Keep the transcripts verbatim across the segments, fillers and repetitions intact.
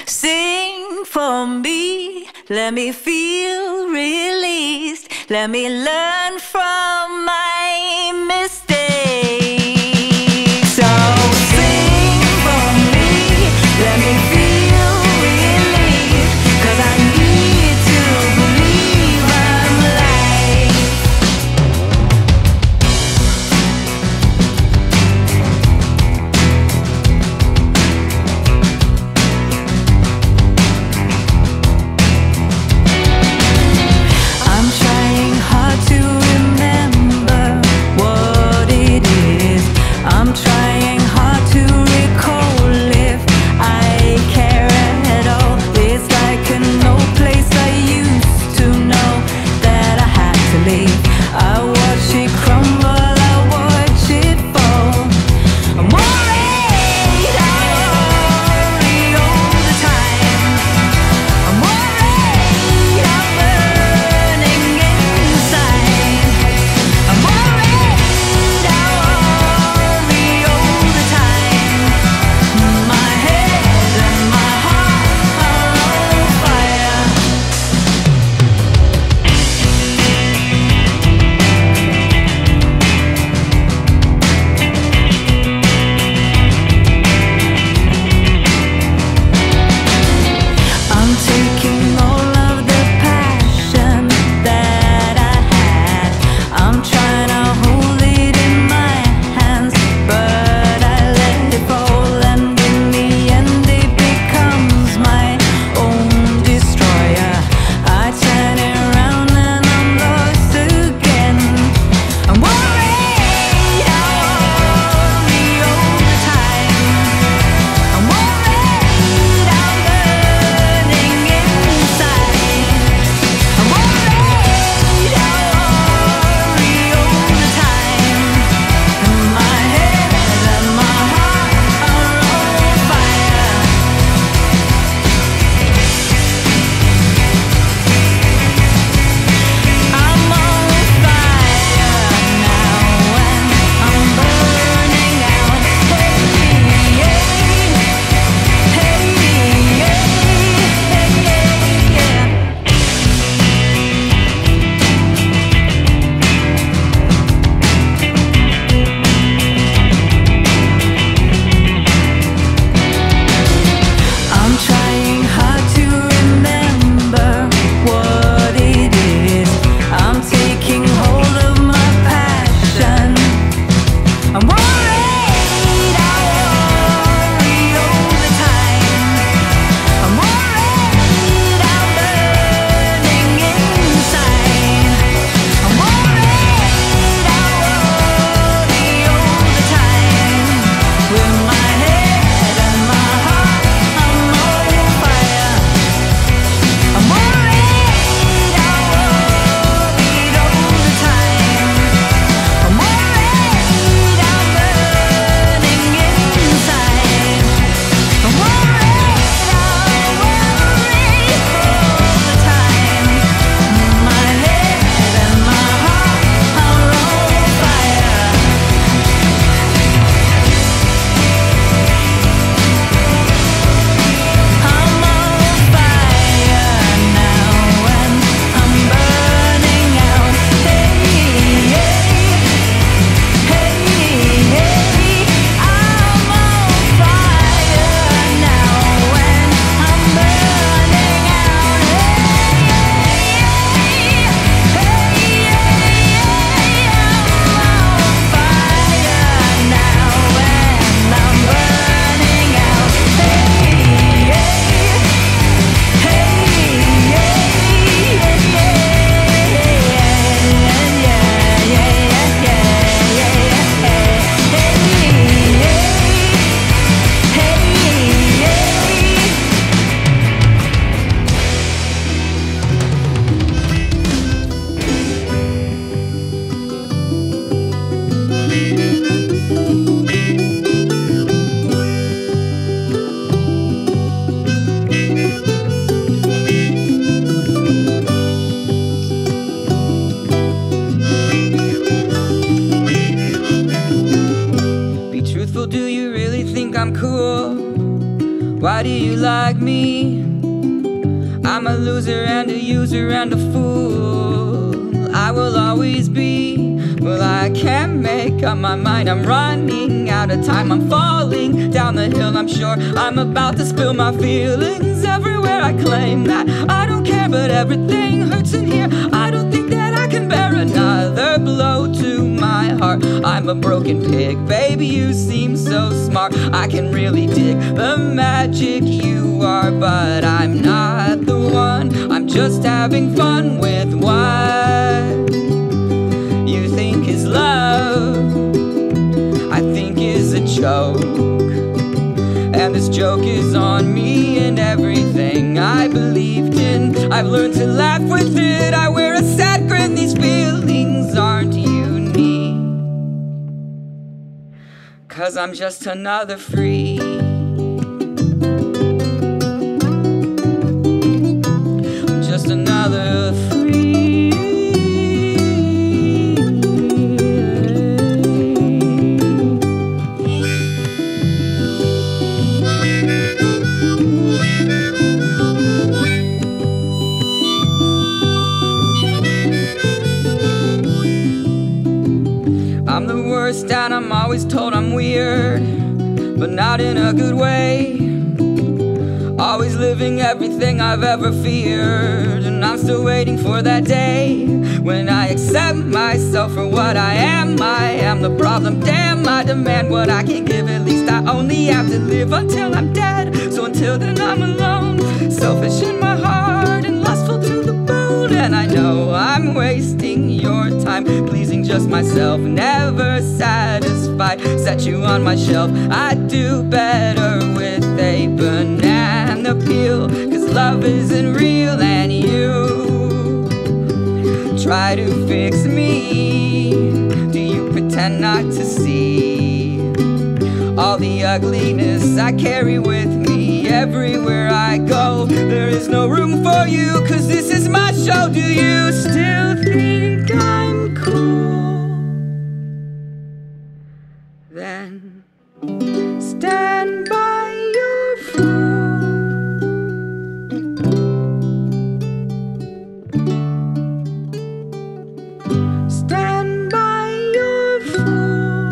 Sing for me, let me feel released. Let me learn from my mistakes. So sing for me, let me feel relief, 'cause I need to believe I'm light. I'm trying hard to remember what like me. I'm a loser and a user and a fool. I will always be. Well, I can't make up my mind. I'm running out of time. I'm falling down the hill. I'm sure I'm about to spill my feelings everywhere. I claim that I don't care, but everything hurts in here. I don't think that I can bear another blow to my heart. I'm a broken pig, baby, you seem so smart. I can really dig the magic you are, but I'm not the one. I'm just having fun with what you think is love, I think is a joke. And this joke is on me and everything I believed in. I've learned to laugh with it. I wear a sad grin. These feelings aren't unique, 'cause I'm just another freak. I'm just another freak. I'm the worst and I'm always told I'm weird, but not in a good way. Always living everything I've ever feared, and I'm still waiting for that day when I accept myself for what I am. I am the problem, damn, I demand what I can give. At least I only have to live until I'm dead. So until then I'm alone, selfish in my heart and lustful to the bone. And I know I'm wasting your time, pleasing just myself, never satisfied. Set you on my shelf, I'd do better with a banana peel, 'cause love isn't real and you try to fix me. Do you pretend not to see all the ugliness I carry with me everywhere I go? There is no room for you, 'cause this is my show. Do you still think I'm cool? Then stand by your fool. Stand by your fool.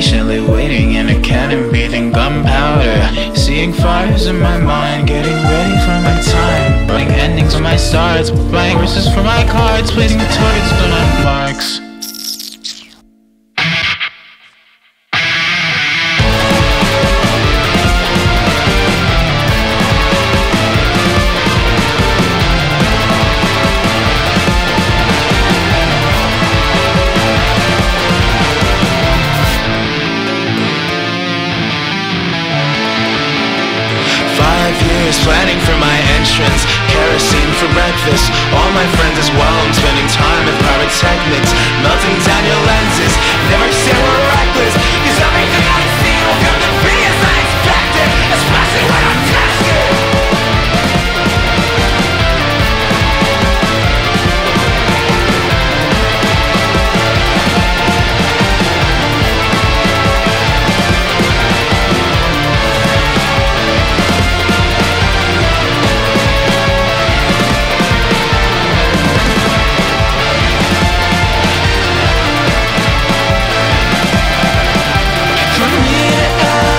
patiently waiting in a cannon, breathing gunpowder. Seeing fires in my mind, getting ready for my time. Writing endings for my stars, buying verses for my cards, placing targets, donut marks. Planning for my entrance, kerosene for breakfast. All my friends as well, I'm spending time with pyrotechnics, melting down your lenses. Never say we're reckless, cause everything I see will come to be as I expected, especially when I'm tested. From here to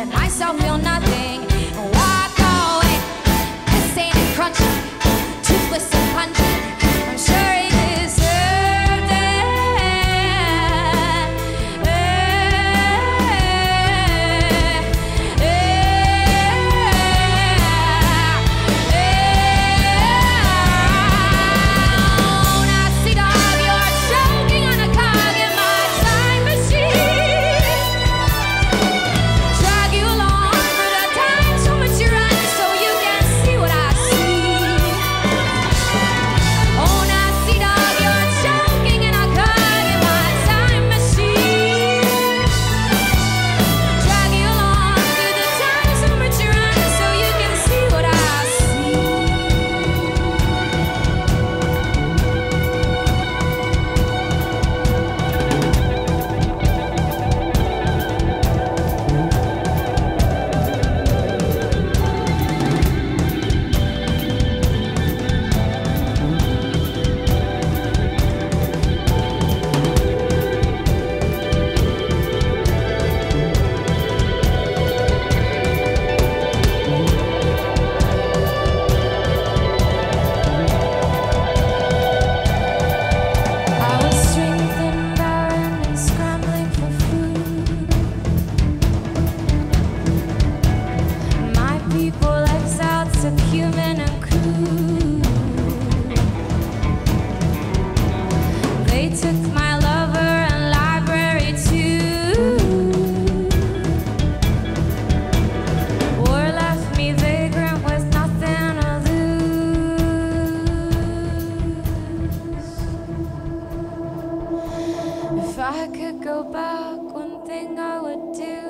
let myself feel nothing and walk away. This ain't it crunchy, toothless and punchy. I'm sure he deserved it. Eh, eh, eh. Oh, nasty dog, you're choking on a cog in my time machine. Drag you along for the time so much you run so you can see what I see. Oh, nasty dog, you're choking in a cog in my time machine. Drag you along through the time so much you run so you can see what I see. I was strength and barren and scrambling for food. My people exiled, subhuman and crude. They took my lover and library too. War left me vagrant with nothing to lose. If I could go back, one thing I would do,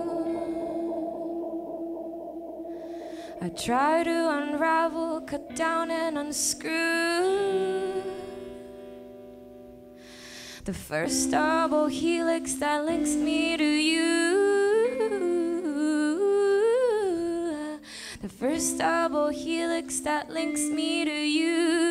I'd try to unravel, cut down and unscrew the first double helix that links me to you. The first double helix that links me to you.